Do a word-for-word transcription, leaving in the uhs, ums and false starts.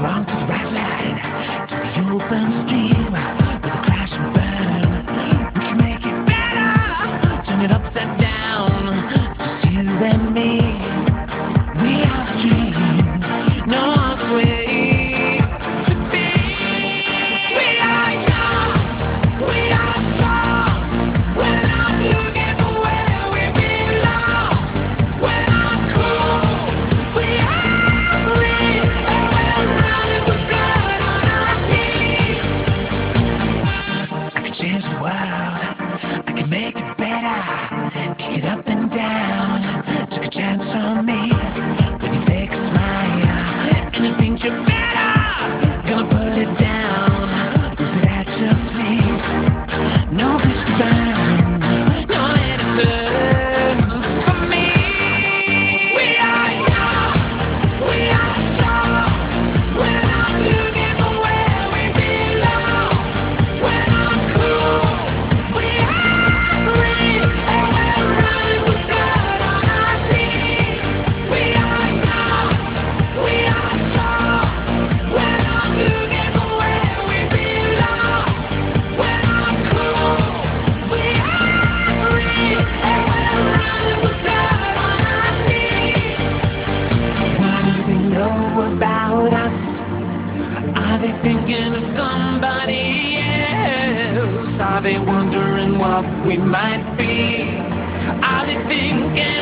wrong to the right side, to the open stream with a crash and burn. We can make it better, turn it upside down. Just you and me. We are the dream, no other way to be. We are young, we are strong. We're not looking for where we belong. We're not cool, we are free, and we're running with blood on our feet. I can change the world, I can make it better, kick it up and down. Took a chance on me when you fake a smile, and you think you're better. Gonna put it down, lose it at your feet. No bridge to burn, no innocence for me. We are young, we are strong. We're not looking for where we belong. We're not cool, we are free, and we're running with blood on our feet. We are young, we are strong. We're not looking for where we belong. We're not cool, we are free, and we're running with blood on our feet. What do they know about us? Are they thinking of somebody else? Are they wondering what we might be? Are they thinking